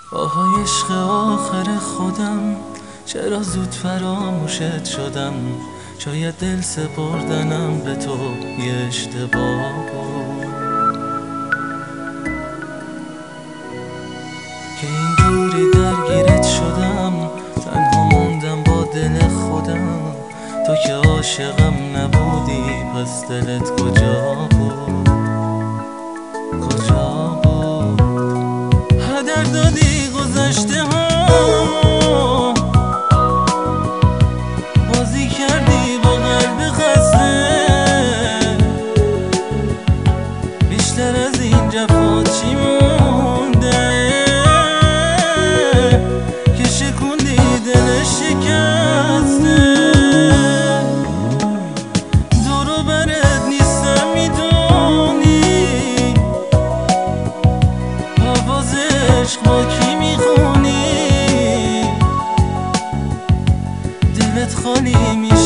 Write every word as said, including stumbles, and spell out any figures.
آهای عشق آخر خودم، چرا زود فراموشت شدم؟ شاید دل سپردنم به تو یه اشتباه بود که اینجوری درگیرت شدم. تنها موندم با دل خودم، تو که عاشقم نبودی پس دلت کجا بود؟ کجا بود؟ هدر دادی گذشته ها، بازی کردی با قلب خسته. بیشتر از این جفا چی مونده که شکوندی دل شکسته؟ دورو برت نیستم میدونی، آواز عشق با کی میخونی؟ دلت خالی می